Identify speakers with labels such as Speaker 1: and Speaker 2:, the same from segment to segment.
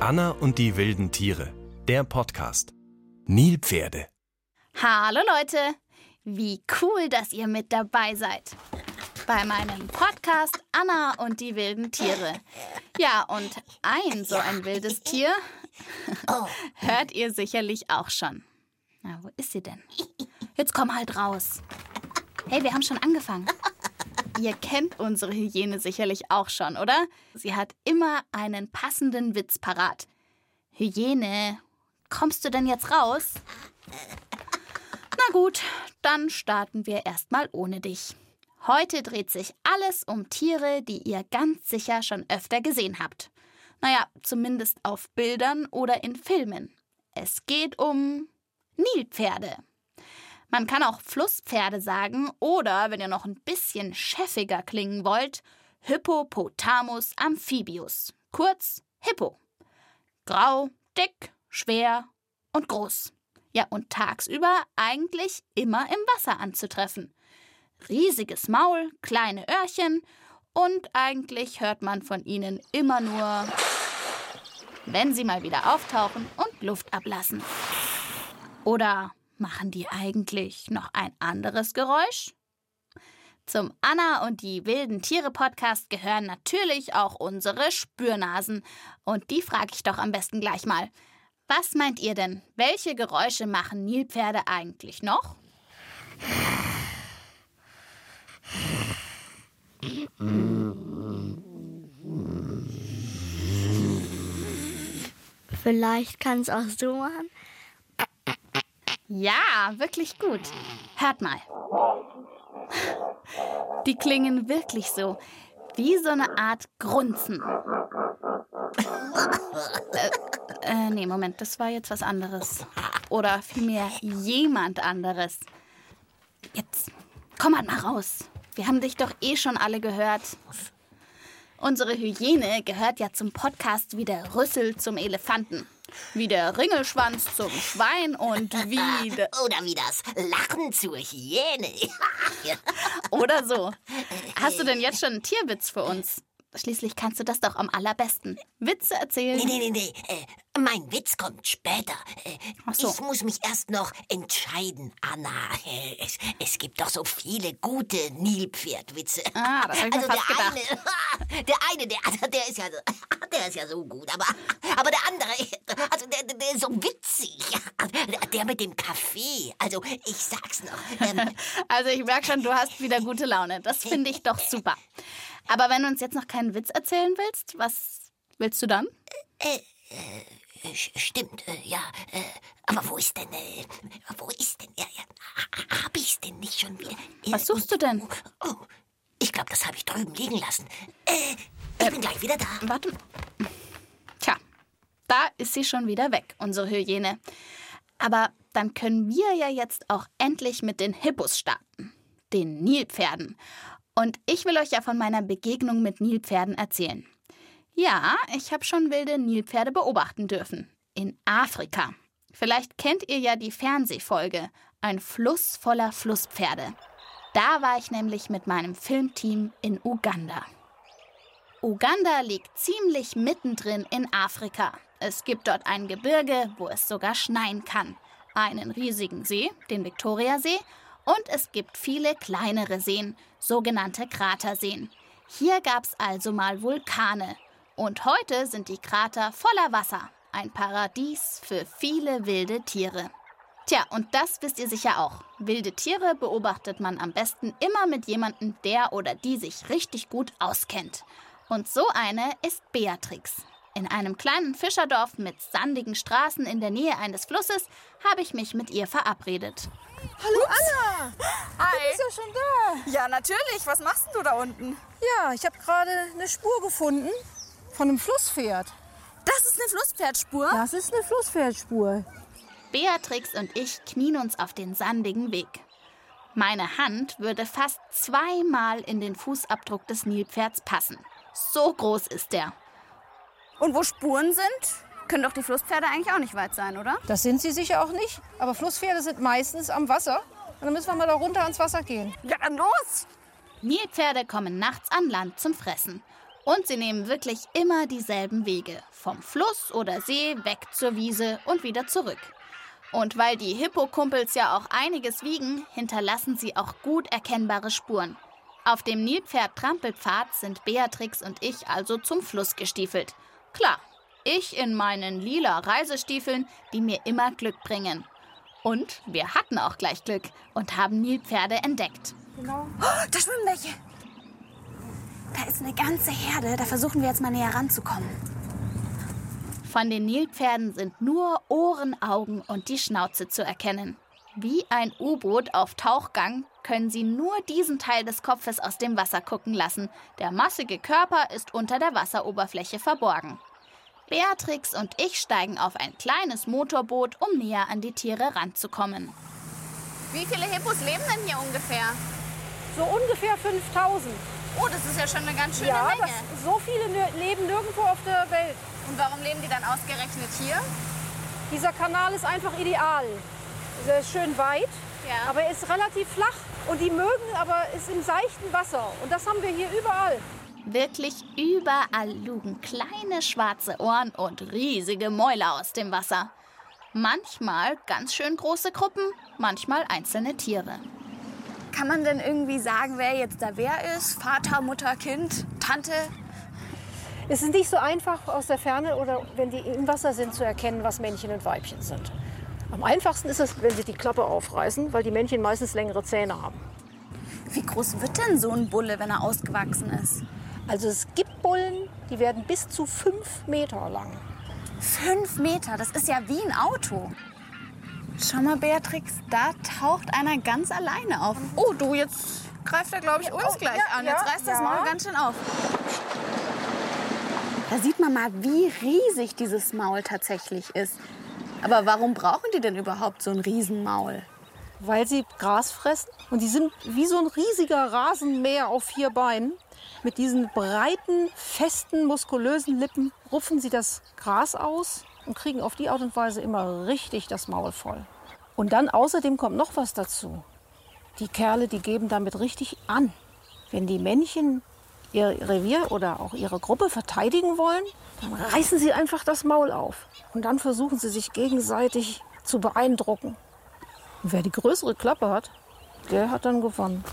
Speaker 1: Anna und die wilden Tiere, der Podcast. Nilpferde.
Speaker 2: Hallo Leute, wie cool, dass ihr mit dabei seid. Bei meinem Podcast Anna und die wilden Tiere. Ja, und so ein wildes Tier hört ihr sicherlich auch schon. Na, wo ist sie denn? Jetzt komm halt raus. Hey, wir haben schon angefangen. Ihr kennt unsere Hyäne sicherlich auch schon, oder? Sie hat immer einen passenden Witz parat. Hyäne, kommst du denn jetzt raus? Na gut, dann starten wir erstmal ohne dich. Heute dreht sich alles um Tiere, die ihr ganz sicher schon öfter gesehen habt. Naja, zumindest auf Bildern oder in Filmen. Es geht um Nilpferde. Man kann auch Flusspferde sagen oder, wenn ihr noch ein bisschen chefiger klingen wollt, Hippopotamus amphibius, kurz Hippo. Grau, dick, schwer und groß. Ja, und tagsüber eigentlich immer im Wasser anzutreffen. Riesiges Maul, kleine Öhrchen und eigentlich hört man von ihnen immer nur, wenn sie mal wieder auftauchen und Luft ablassen. Oder machen die eigentlich noch ein anderes Geräusch? Zum Anna und die wilden Tiere Podcast gehören natürlich auch unsere Spürnasen. Und die frage ich doch am besten gleich mal. Was meint ihr denn? Welche Geräusche machen Nilpferde eigentlich noch?
Speaker 3: Vielleicht kann es auch so machen.
Speaker 2: Ja, wirklich gut. Hört mal. Die klingen wirklich so, wie so eine Art Grunzen. Nee, Moment, das war jetzt was anderes. Oder vielmehr jemand anderes. Jetzt, komm halt mal raus. Wir haben dich doch eh schon alle gehört. Unsere Hyäne gehört ja zum Podcast wie der Rüssel zum Elefanten. Wie der Ringelschwanz zum Schwein und wie...
Speaker 4: Oder wie das Lachen zur Hyäne.
Speaker 2: Oder so. Hast du denn jetzt schon einen Tierwitz für uns? Schließlich kannst du das doch am allerbesten. Witze erzählen.
Speaker 4: Nee. Mein Witz kommt später.
Speaker 2: Ach so.
Speaker 4: Ich muss mich erst noch entscheiden, Anna. Es gibt doch so viele gute Nilpferdwitze.
Speaker 2: Ah, das hab ich mir fast gedacht.
Speaker 4: Der ist ja so gut. Aber der andere, also der ist so witzig. Der mit dem Kaffee. Also, ich sag's noch.
Speaker 2: Also ich merke schon, du hast wieder gute Laune. Das finde ich doch super. Aber wenn du uns jetzt noch keinen Witz erzählen willst, was willst du dann?
Speaker 4: Stimmt, ja. Aber wo ist denn, ja, hab ich's denn nicht schon wieder?
Speaker 2: Was suchst du denn?
Speaker 4: Oh, ich glaube, das habe ich drüben liegen lassen. Ich bin gleich wieder da.
Speaker 2: Warte. Tja, da ist sie schon wieder weg, unsere Hyäne. Aber dann können wir ja jetzt auch endlich mit den Hippos starten. Den Nilpferden. Und ich will euch ja von meiner Begegnung mit Nilpferden erzählen. Ja, ich habe schon wilde Nilpferde beobachten dürfen. In Afrika. Vielleicht kennt ihr ja die Fernsehfolge Ein Fluss voller Flusspferde. Da war ich nämlich mit meinem Filmteam in Uganda. Uganda liegt ziemlich mittendrin in Afrika. Es gibt dort ein Gebirge, wo es sogar schneien kann. Einen riesigen See, den Viktoriasee. Und es gibt viele kleinere Seen, sogenannte Kraterseen. Hier gab's also mal Vulkane. Und heute sind die Krater voller Wasser. Ein Paradies für viele wilde Tiere. Tja, und das wisst ihr sicher auch. Wilde Tiere beobachtet man am besten immer mit jemandem, der oder die sich richtig gut auskennt. Und so eine ist Beatrix. In einem kleinen Fischerdorf mit sandigen Straßen in der Nähe eines Flusses habe ich mich mit ihr verabredet.
Speaker 5: Hallo Anna!
Speaker 6: Hi.
Speaker 5: Du bist ja schon da.
Speaker 6: Ja, natürlich. Was machst denn du da unten?
Speaker 5: Ja, ich habe gerade eine Spur gefunden von einem Flusspferd.
Speaker 6: Das ist eine Flusspferdspur?
Speaker 5: Das ist eine Flusspferdspur.
Speaker 2: Beatrix und ich knien uns auf den sandigen Weg. Meine Hand würde fast 2-mal in den Fußabdruck des Nilpferds passen. So groß ist der.
Speaker 6: Und wo Spuren sind, können doch die Flusspferde eigentlich auch nicht weit sein, oder?
Speaker 5: Das sind sie sicher auch nicht. Aber Flusspferde sind meistens am Wasser. Und dann müssen wir mal da runter ans Wasser gehen.
Speaker 6: Ja, dann los!
Speaker 2: Nilpferde kommen nachts an Land zum Fressen. Und sie nehmen wirklich immer dieselben Wege. Vom Fluss oder See weg zur Wiese und wieder zurück. Und weil die Hippokumpels ja auch einiges wiegen, hinterlassen sie auch gut erkennbare Spuren. Auf dem Nilpferd-Trampelpfad sind Beatrix und ich also zum Fluss gestiefelt. Klar, ich in meinen lila Reisestiefeln, die mir immer Glück bringen. Und wir hatten auch gleich Glück und haben Nilpferde entdeckt.
Speaker 6: Genau. Oh, da schwimmen welche. Da ist eine ganze Herde. Da versuchen wir jetzt mal näher ranzukommen.
Speaker 2: Von den Nilpferden sind nur Ohren, Augen und die Schnauze zu erkennen. Wie ein U-Boot auf Tauchgang können sie nur diesen Teil des Kopfes aus dem Wasser gucken lassen. Der massige Körper ist unter der Wasseroberfläche verborgen. Beatrix und ich steigen auf ein kleines Motorboot, um näher an die Tiere ranzukommen.
Speaker 6: Wie viele Hippos leben denn hier ungefähr?
Speaker 5: So ungefähr 5000.
Speaker 6: Oh, das ist ja schon eine ganz schöne
Speaker 5: Ja,
Speaker 6: Menge.
Speaker 5: so viele leben nirgendwo auf der Welt.
Speaker 6: Und warum leben die dann ausgerechnet hier?
Speaker 5: Dieser Kanal ist einfach ideal. Er ist schön weit,
Speaker 6: Ja.
Speaker 5: aber er ist relativ flach. Und die mögen aber ist im seichten Wasser. Und das haben wir hier überall.
Speaker 2: Wirklich überall lugen kleine schwarze Ohren und riesige Mäuler aus dem Wasser. Manchmal ganz schön große Gruppen, manchmal einzelne Tiere.
Speaker 6: Kann man denn irgendwie sagen, wer jetzt da wer ist? Vater, Mutter, Kind, Tante?
Speaker 5: Es ist nicht so einfach aus der Ferne oder wenn die im Wasser sind zu erkennen, was Männchen und Weibchen sind. Am einfachsten ist es, wenn sie die Klappe aufreißen, weil die Männchen meistens längere Zähne haben.
Speaker 6: Wie groß wird denn so ein Bulle, wenn er ausgewachsen ist?
Speaker 5: Also es gibt Bullen, die werden bis zu 5 Meter lang.
Speaker 6: 5 Meter, das ist ja wie ein Auto. Schau mal, Beatrix, da taucht einer ganz alleine auf. Oh, du, jetzt greift er, glaube ich, uns gleich an. Jetzt reißt das Maul ganz schön auf. Da sieht man mal, wie riesig dieses Maul tatsächlich ist. Aber warum brauchen die denn überhaupt so ein Riesenmaul?
Speaker 5: Weil sie Gras fressen und die sind wie so ein riesiger Rasenmäher auf 4 Beinen. Mit diesen breiten, festen, muskulösen Lippen rupfen sie das Gras aus und kriegen auf die Art und Weise immer richtig das Maul voll. Und dann außerdem kommt noch was dazu. Die Kerle, die geben damit richtig an. Wenn die Männchen ihr Revier oder auch ihre Gruppe verteidigen wollen, dann reißen sie einfach das Maul auf. Und dann versuchen sie sich gegenseitig zu beeindrucken. Und wer die größere Klappe hat, der hat dann gewonnen.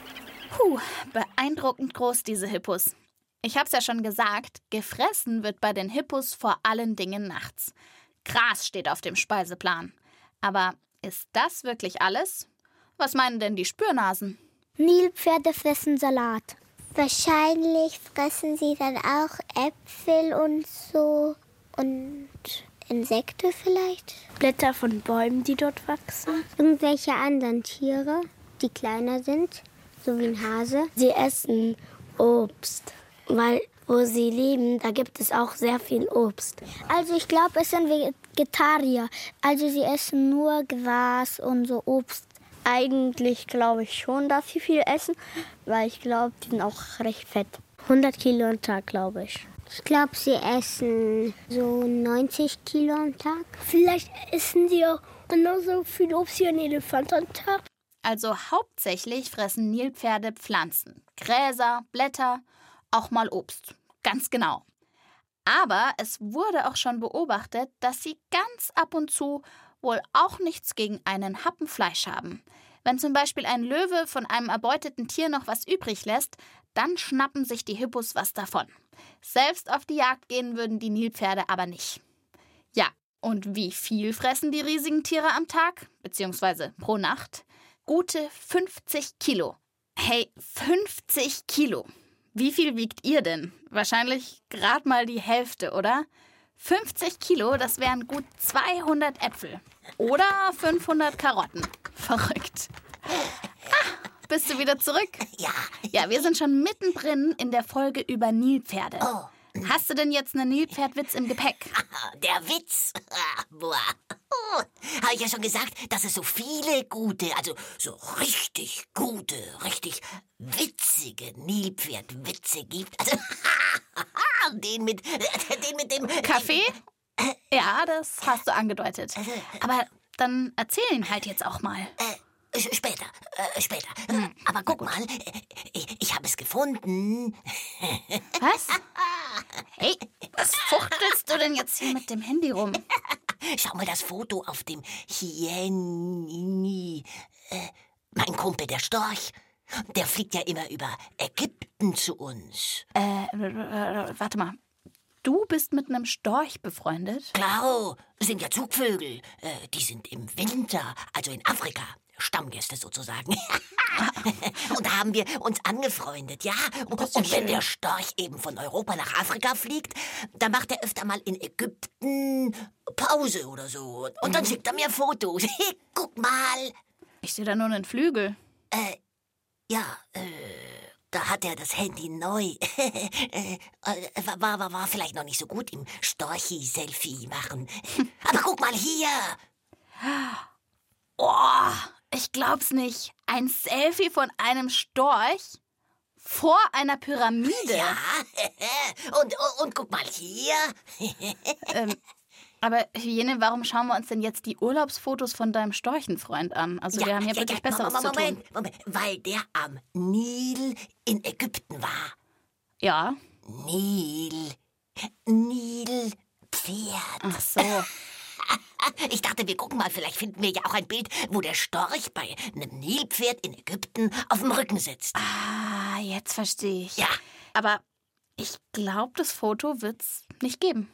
Speaker 2: Puh, beeindruckend groß, diese Hippos. Ich hab's ja schon gesagt, gefressen wird bei den Hippos vor allen Dingen nachts. Gras steht auf dem Speiseplan. Aber ist das wirklich alles? Was meinen denn die Spürnasen?
Speaker 3: Nilpferde fressen Salat. Wahrscheinlich fressen sie dann auch Äpfel und so und Insekten vielleicht. Blätter von Bäumen, die dort wachsen. Irgendwelche anderen Tiere, die kleiner sind, so wie ein Hase. Sie essen Obst, weil wo sie leben, da gibt es auch sehr viel Obst. Also ich glaube, es sind Vegetarier. Also sie essen nur Gras und so Obst. Eigentlich glaube ich schon, dass sie viel essen, weil ich glaube, die sind auch recht fett. 100 Kilo am Tag, glaube ich. Ich glaube, sie essen so 90 Kilo am Tag. Vielleicht essen sie auch genauso viel Obst wie ein Elefant am Tag.
Speaker 2: Also hauptsächlich fressen Nilpferde Pflanzen, Gräser, Blätter, auch mal Obst. Ganz genau. Aber es wurde auch schon beobachtet, dass sie ganz ab und zu wohl auch nichts gegen einen Happen Fleisch haben. Wenn zum Beispiel ein Löwe von einem erbeuteten Tier noch was übrig lässt, dann schnappen sich die Hippos was davon. Selbst auf die Jagd gehen würden die Nilpferde aber nicht. Ja, und wie viel fressen die riesigen Tiere am Tag, beziehungsweise pro Nacht? Gute 50 Kilo. Hey, 50 Kilo. Wie viel wiegt ihr denn? Wahrscheinlich gerade mal die Hälfte, oder? 50 Kilo, das wären gut 200 Äpfel. Oder 500 Karotten. Verrückt. Ah, bist du wieder zurück?
Speaker 4: Ja.
Speaker 2: Ja, wir sind schon mittendrin in der Folge über Nilpferde.
Speaker 4: Oh.
Speaker 2: Hast du denn jetzt einen Nilpferdwitz im Gepäck?
Speaker 4: Der Witz. Boah. Oh, habe ich ja schon gesagt, dass es so viele gute, also so richtig gute, richtig witzige Nilpferdwitze gibt. Also den mit dem
Speaker 2: Kaffee? Ja, das hast du angedeutet. Aber dann erzähl ihn halt jetzt auch mal.
Speaker 4: Später. Aber guck mal, ich habe es gefunden.
Speaker 2: Was? Hey, was fuchtelst du denn jetzt hier mit dem Handy rum?
Speaker 4: Schau mal das Foto auf dem Hyäni. Mein Kumpel, der Storch, der fliegt ja immer über Ägypten zu uns.
Speaker 2: Warte mal. Du bist mit einem Storch befreundet?
Speaker 4: Klar, sind ja Zugvögel. Die sind im Winter, also in Afrika. Stammgäste sozusagen. Und da haben wir uns angefreundet, ja. Und wenn der Storch eben von Europa nach Afrika fliegt, dann macht er öfter mal in Ägypten Pause oder so. Und dann schickt er mir Fotos. Guck mal.
Speaker 2: Ich sehe da nur einen Flügel.
Speaker 4: Da hat er das Handy neu. War vielleicht noch nicht so gut im Storchi-Selfie machen. Aber guck mal hier.
Speaker 2: Oh, ich glaub's nicht. Ein Selfie von einem Storch vor einer Pyramide.
Speaker 4: Ja, und guck mal hier.
Speaker 2: Aber Hyäne, warum schauen wir uns denn jetzt die Urlaubsfotos von deinem Storchenfreund an? Also wir haben ja wirklich Besseres zu tun.
Speaker 4: Moment, weil der am Nil in Ägypten war.
Speaker 2: Ja.
Speaker 4: Nilpferd.
Speaker 2: Ach so.
Speaker 4: Ich dachte, wir gucken mal, vielleicht finden wir ja auch ein Bild, wo der Storch bei einem Nilpferd in Ägypten auf dem Rücken sitzt.
Speaker 2: Ah, jetzt verstehe ich.
Speaker 4: Ja.
Speaker 2: Aber ich glaube, das Foto wird's nicht geben.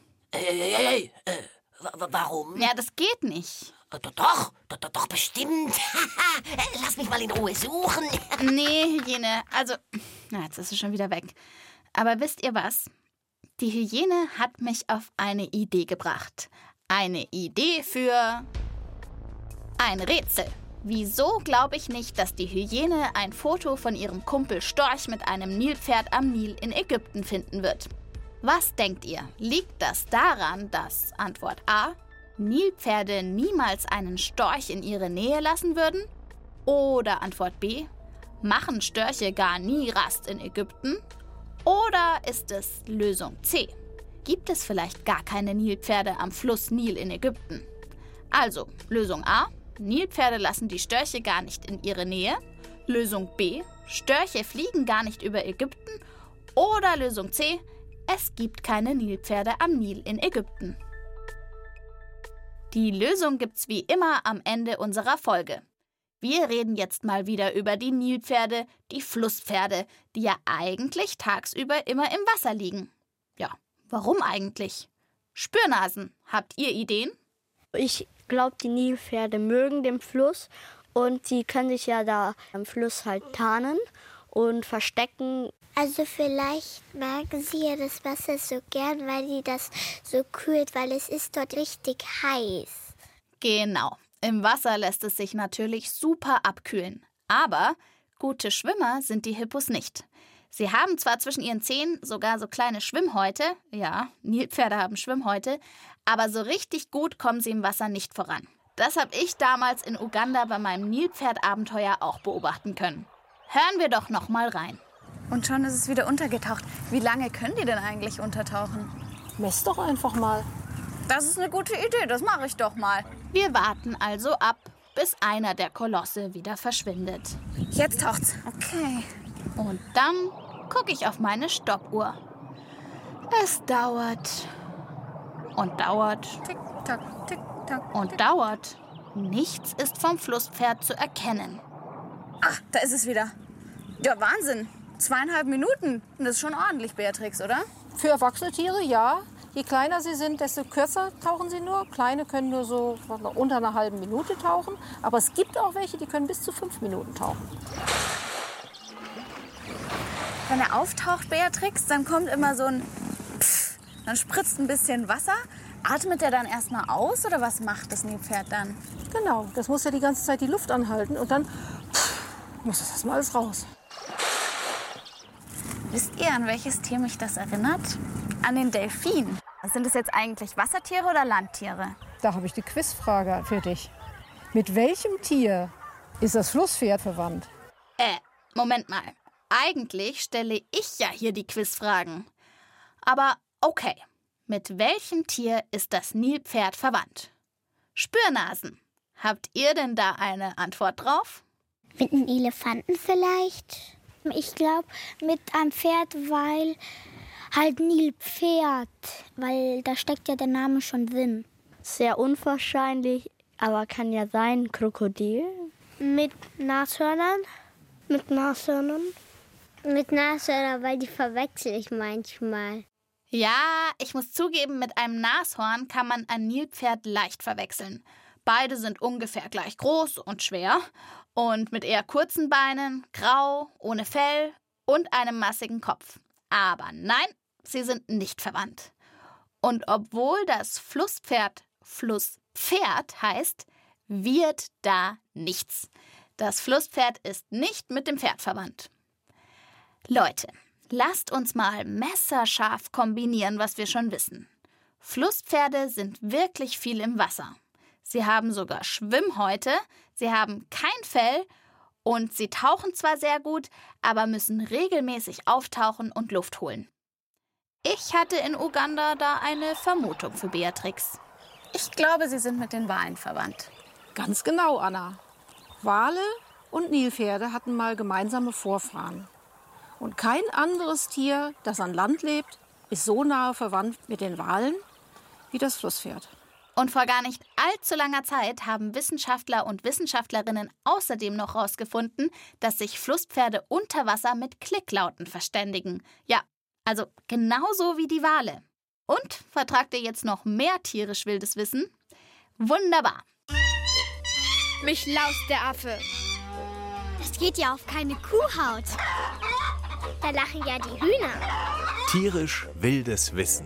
Speaker 4: Warum?
Speaker 2: Ja, das geht nicht.
Speaker 4: Doch, bestimmt. Lass mich mal in Ruhe suchen.
Speaker 2: Nee, Hyäne, also, jetzt ist sie schon wieder weg. Aber wisst ihr was? Die Hyäne hat mich auf eine Idee gebracht. Eine Idee für ein Rätsel. Wieso glaube ich nicht, dass die Hyäne ein Foto von ihrem Kumpel Storch mit einem Nilpferd am Nil in Ägypten finden wird? Was denkt ihr? Liegt das daran, dass Antwort A, Nilpferde niemals einen Storch in ihre Nähe lassen würden? Oder Antwort B, machen Störche gar nie Rast in Ägypten? Oder ist es Lösung C? Gibt es vielleicht gar keine Nilpferde am Fluss Nil in Ägypten? Also, Lösung A, Nilpferde lassen die Störche gar nicht in ihre Nähe. Lösung B, Störche fliegen gar nicht über Ägypten. Oder Lösung C, es gibt keine Nilpferde am Nil in Ägypten. Die Lösung gibt's wie immer am Ende unserer Folge. Wir reden jetzt mal wieder über die Nilpferde, die Flusspferde, die ja eigentlich tagsüber immer im Wasser liegen. Ja, warum eigentlich? Spürnasen, habt ihr Ideen?
Speaker 3: Ich glaube, die Nilpferde mögen den Fluss und sie können sich ja da am Fluss halt tarnen und verstecken. Also vielleicht mögen sie ja das Wasser so gern, weil die das so kühlt, weil es ist dort richtig heiß.
Speaker 2: Genau. Im Wasser lässt es sich natürlich super abkühlen. Aber gute Schwimmer sind die Hippos nicht. Sie haben zwar zwischen ihren Zähnen sogar so kleine Schwimmhäute, ja, Nilpferde haben Schwimmhäute, aber so richtig gut kommen sie im Wasser nicht voran. Das habe ich damals in Uganda bei meinem Nilpferdabenteuer auch beobachten können. Hören wir doch noch mal rein.
Speaker 6: Und schon ist es wieder untergetaucht. Wie lange können die denn eigentlich untertauchen?
Speaker 5: Mess doch einfach mal.
Speaker 6: Das ist eine gute Idee, das mache ich doch mal.
Speaker 2: Wir warten also ab, bis einer der Kolosse wieder verschwindet.
Speaker 6: Jetzt taucht's. Okay.
Speaker 2: Und dann gucke ich auf meine Stoppuhr. Es dauert und dauert
Speaker 6: Tick, tack, tick, tack.
Speaker 2: und dauert. Nichts ist vom Flusspferd zu erkennen.
Speaker 6: Ach, da ist es wieder. Ja, Wahnsinn. 2,5 Minuten. Das ist schon ordentlich, Beatrix, oder?
Speaker 5: Für erwachsene Tiere, ja. Je kleiner sie sind, desto kürzer tauchen sie nur. Kleine können nur so unter einer halben Minute tauchen. Aber es gibt auch welche, die können bis zu 5 Minuten tauchen.
Speaker 6: Wenn er auftaucht, Beatrix, dann kommt immer so ein Pff, dann spritzt ein bisschen Wasser. Atmet er dann erstmal aus oder was macht das Nilpferd dann?
Speaker 5: Genau, das muss ja die ganze Zeit die Luft anhalten und dann muss das erstmal alles raus.
Speaker 6: Wisst ihr, an welches Tier mich das erinnert? An den Delfin. Sind das jetzt eigentlich Wassertiere oder Landtiere?
Speaker 5: Da habe ich die Quizfrage für dich. Mit welchem Tier ist das Flusspferd verwandt?
Speaker 2: Moment mal. Eigentlich stelle ich ja hier die Quizfragen. Aber okay. Mit welchem Tier ist das Nilpferd verwandt? Spürnasen. Habt ihr denn da eine Antwort drauf?
Speaker 3: Mit einem Elefanten vielleicht? Ich glaube mit einem Pferd, weil halt Nilpferd, weil da steckt ja der Name schon drin.
Speaker 7: Sehr unwahrscheinlich, aber kann ja sein, Krokodil.
Speaker 3: Mit Nashörnern?
Speaker 7: Mit Nashörnern?
Speaker 3: Mit Nashörnern, weil die verwechsel ich manchmal.
Speaker 2: Ja, ich muss zugeben, mit einem Nashorn kann man ein Nilpferd leicht verwechseln. Beide sind ungefähr gleich groß und schwer und mit eher kurzen Beinen, grau, ohne Fell und einem massigen Kopf. Aber nein, sie sind nicht verwandt. Und obwohl das Flusspferd Flusspferd heißt, wird da nichts. Das Flusspferd ist nicht mit dem Pferd verwandt. Leute, lasst uns mal messerscharf kombinieren, was wir schon wissen. Flusspferde sind wirklich viel im Wasser. Sie haben sogar Schwimmhäute, sie haben kein Fell und sie tauchen zwar sehr gut, aber müssen regelmäßig auftauchen und Luft holen. Ich hatte in Uganda da eine Vermutung für Beatrix.
Speaker 6: Ich glaube, sie sind mit den Walen verwandt.
Speaker 5: Ganz genau, Anna. Wale und Nilpferde hatten mal gemeinsame Vorfahren. Und kein anderes Tier, das an Land lebt, ist so nahe verwandt mit den Walen wie das Flusspferd.
Speaker 2: Und vor gar nicht allzu langer Zeit haben Wissenschaftler und Wissenschaftlerinnen außerdem noch herausgefunden, dass sich Flusspferde unter Wasser mit Klicklauten verständigen. Ja, also genauso wie die Wale. Und vertragt ihr jetzt noch mehr tierisch wildes Wissen? Wunderbar!
Speaker 7: Mich laust der Affe.
Speaker 3: Das geht ja auf keine Kuhhaut. Da lachen ja die Hühner.
Speaker 1: Tierisch wildes Wissen.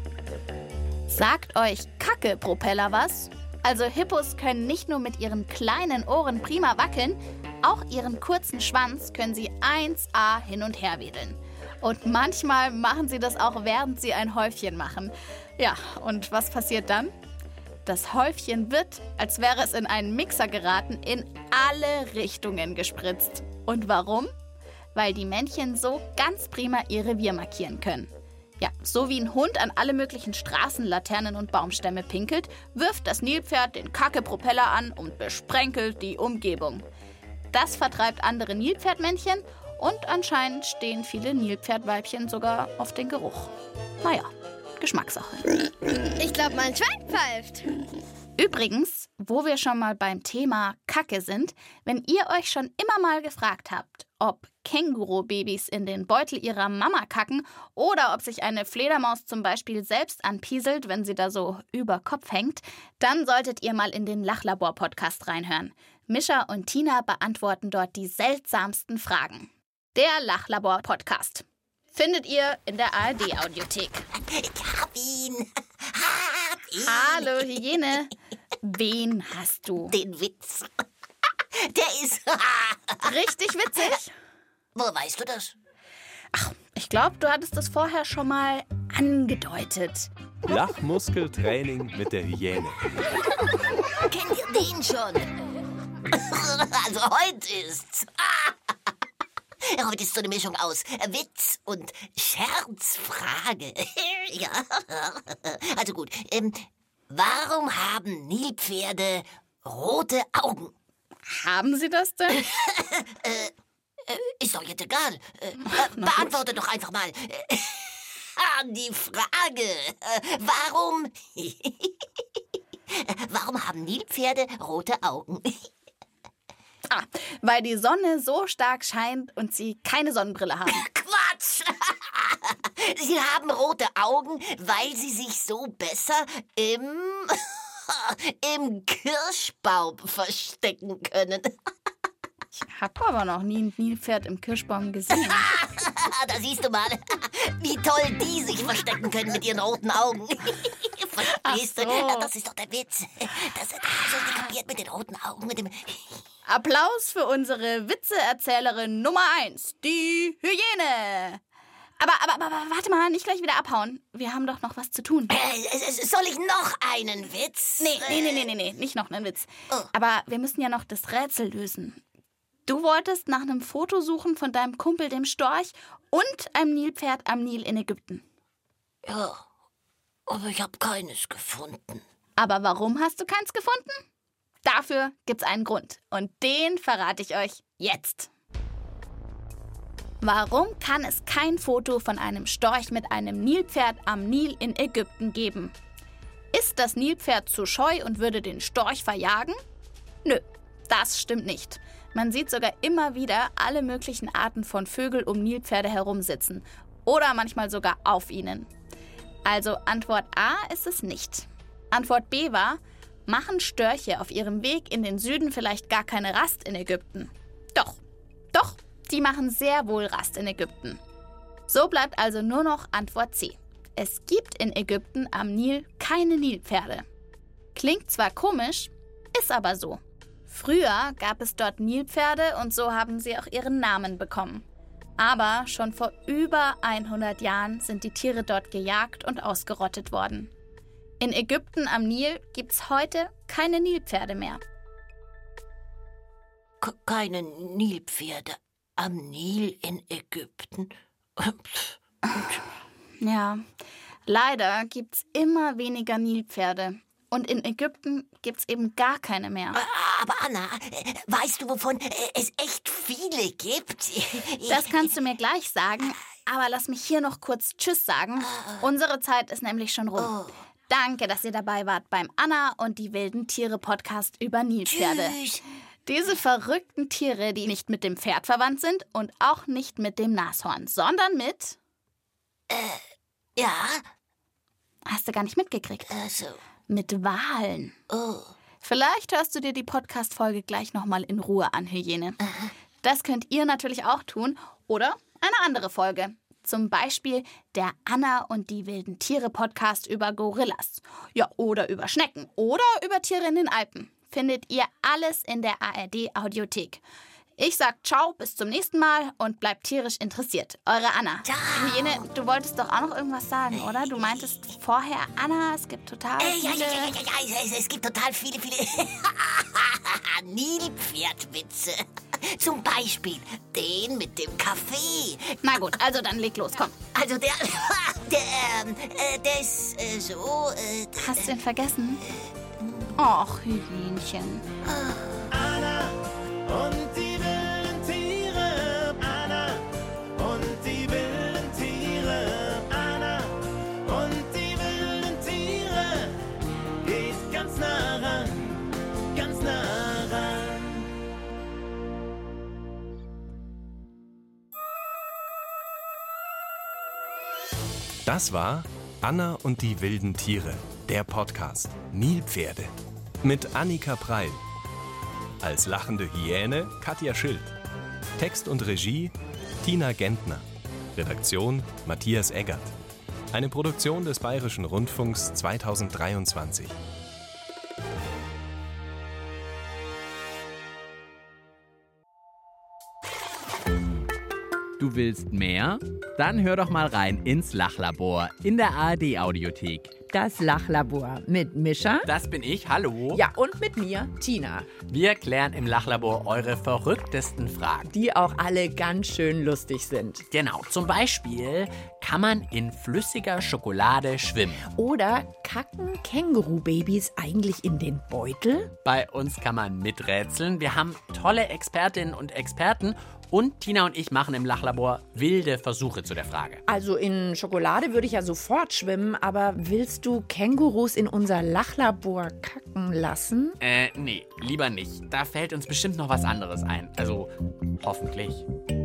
Speaker 2: Sagt euch Kacke-Propeller was? Also Hippos können nicht nur mit ihren kleinen Ohren prima wackeln, auch ihren kurzen Schwanz können sie 1A hin und her wedeln. Und manchmal machen sie das auch, während sie ein Häufchen machen. Ja, und was passiert dann? Das Häufchen wird, als wäre es in einen Mixer geraten, in alle Richtungen gespritzt. Und warum? Weil die Männchen so ganz prima ihr Revier markieren können. Ja, so wie ein Hund an alle möglichen Straßenlaternen und Baumstämme pinkelt, wirft das Nilpferd den Kacke-Propeller an und besprenkelt die Umgebung. Das vertreibt andere Nilpferdmännchen und anscheinend stehen viele Nilpferdweibchen sogar auf den Geruch. Naja, Geschmackssache.
Speaker 7: Ich glaube, mein Schwein pfeift.
Speaker 2: Übrigens, wo wir schon mal beim Thema Kacke sind, wenn ihr euch schon immer mal gefragt habt, ob Kängurubabys in den Beutel ihrer Mama kacken oder ob sich eine Fledermaus zum Beispiel selbst anpieselt, wenn sie da so über Kopf hängt, dann solltet ihr mal in den Lachlabor-Podcast reinhören. Mischa und Tina beantworten dort die seltsamsten Fragen. Der Lachlabor-Podcast findet ihr in der ARD-Audiothek.
Speaker 4: Ich hab ihn.
Speaker 2: Hallo, Hyäne. Wen hast du?
Speaker 4: Den Witz. Der ist
Speaker 2: Richtig witzig.
Speaker 4: Woher weißt du das?
Speaker 2: Ich glaube, du hattest das vorher schon mal angedeutet.
Speaker 1: Lachmuskeltraining mit der Hyäne.
Speaker 4: Kennt ihr den schon? Also heute ist's. Heute ist so eine Mischung aus Witz und Scherzfrage. Ja. Also gut. Warum haben Nilpferde rote Augen?
Speaker 2: Haben sie das denn?
Speaker 4: Ist doch jetzt egal. Beantworte doch einfach mal die Frage. Warum haben Nilpferde rote Augen?
Speaker 2: Weil die Sonne so stark scheint und sie keine Sonnenbrille haben.
Speaker 4: Quatsch! Sie haben rote Augen, weil sie sich so besser im Kirschbaum verstecken können.
Speaker 2: Ich habe aber noch nie ein Nilpferd im Kirschbaum gesehen.
Speaker 4: Da siehst du mal, wie toll die sich verstecken können mit ihren roten Augen. Verstehst du?
Speaker 2: Ach so.
Speaker 4: Das ist doch der Witz. Das hast du nicht kapiert mit den roten Augen, mit dem...
Speaker 2: Applaus für unsere Witzeerzählerin Nummer 1, die Hyäne. Aber warte mal, nicht gleich wieder abhauen. Wir haben doch noch was zu tun.
Speaker 4: Soll ich noch einen Witz?
Speaker 2: Nee, nicht noch einen Witz.
Speaker 4: Oh.
Speaker 2: Aber wir müssen ja noch das Rätsel lösen. Du wolltest nach einem Foto suchen von deinem Kumpel, dem Storch, und einem Nilpferd am Nil in Ägypten.
Speaker 4: Ja, aber ich habe keines gefunden.
Speaker 2: Aber warum hast du keins gefunden? Dafür gibt's einen Grund. Und den verrate ich euch jetzt. Warum kann es kein Foto von einem Storch mit einem Nilpferd am Nil in Ägypten geben? Ist das Nilpferd zu scheu und würde den Storch verjagen? Nö, das stimmt nicht. Man sieht sogar immer wieder alle möglichen Arten von Vögeln um Nilpferde herumsitzen. Oder manchmal sogar auf ihnen. Also Antwort A ist es nicht. Antwort B war, machen Störche auf ihrem Weg in den Süden vielleicht gar keine Rast in Ägypten? Doch, die machen sehr wohl Rast in Ägypten. So bleibt also nur noch Antwort C. Es gibt in Ägypten am Nil keine Nilpferde. Klingt zwar komisch, ist aber so. Früher gab es dort Nilpferde und so haben sie auch ihren Namen bekommen. Aber schon vor über 100 Jahren sind die Tiere dort gejagt und ausgerottet worden. In Ägypten am Nil gibt's heute keine Nilpferde mehr.
Speaker 4: Keine Nilpferde am Nil in Ägypten?
Speaker 2: Ja, leider gibt's immer weniger Nilpferde. Und in Ägypten gibt's eben gar keine mehr.
Speaker 4: Aber Anna, weißt du, wovon es echt viele gibt?
Speaker 2: Das kannst du mir gleich sagen, aber lass mich hier noch kurz Tschüss sagen. Unsere Zeit ist nämlich schon rum. Danke, dass ihr dabei wart beim Anna und die wilden Tiere Podcast über Nilpferde.
Speaker 4: Tschüss.
Speaker 2: Diese verrückten Tiere, die nicht mit dem Pferd verwandt sind und auch nicht mit dem Nashorn, sondern mit...
Speaker 4: Ja?
Speaker 2: Hast du gar nicht mitgekriegt?
Speaker 4: So.
Speaker 2: Mit Walen.
Speaker 4: Oh.
Speaker 2: Vielleicht hörst du dir die Podcast-Folge gleich nochmal in Ruhe an, Hyäne. Das könnt ihr natürlich auch tun oder eine andere Folge. Zum Beispiel der Anna und die wilden Tiere Podcast über Gorillas. Ja, oder über Schnecken oder über Tiere in den Alpen. Findet ihr alles in der ARD-Audiothek. Ich sag ciao, bis zum nächsten Mal und bleibt tierisch interessiert. Eure Anna.
Speaker 4: Ciao.
Speaker 2: Hyäne, du wolltest doch auch noch irgendwas sagen, oder? Du meintest vorher, Anna, es gibt total viele...
Speaker 4: Ja, es gibt total viele Nilpferdwitze. Zum Beispiel den mit dem Kaffee.
Speaker 2: Na gut, also dann leg los, komm.
Speaker 4: Also der ist so...
Speaker 2: Hast du ihn vergessen? Och, Hühnchen.
Speaker 8: Anna und die wilden Tiere. Anna und die wilden Tiere. Anna und die wilden Tiere. Geht ganz nah ran, ganz nah ran.
Speaker 1: Das war Anna und die wilden Tiere, der Podcast Nilpferde mit Annika Preil. Als lachende Hyäne Katja Schild. Text und Regie Tina Gentner. Redaktion Matthias Eggert. Eine Produktion des Bayerischen Rundfunks 2023.
Speaker 9: Du willst mehr? Dann hör doch mal rein ins Lachlabor in der ARD-Audiothek.
Speaker 10: Das Lachlabor mit Mischa.
Speaker 11: Das bin ich, hallo.
Speaker 10: Ja, und mit mir, Tina.
Speaker 11: Wir klären im Lachlabor eure verrücktesten Fragen.
Speaker 10: Die auch alle ganz schön lustig sind.
Speaker 11: Genau, zum Beispiel, kann man in flüssiger Schokolade schwimmen?
Speaker 10: Oder kacken Kängurubabys eigentlich in den Beutel?
Speaker 11: Bei uns kann man miträtseln. Wir haben tolle Expertinnen und Experten. Und Tina und ich machen im Lachlabor wilde Versuche zu der Frage.
Speaker 10: Also in Schokolade würde ich ja sofort schwimmen, aber willst du Kängurus in unser Lachlabor kacken lassen?
Speaker 11: Nee, lieber nicht. Da fällt uns bestimmt noch was anderes ein. Also, hoffentlich.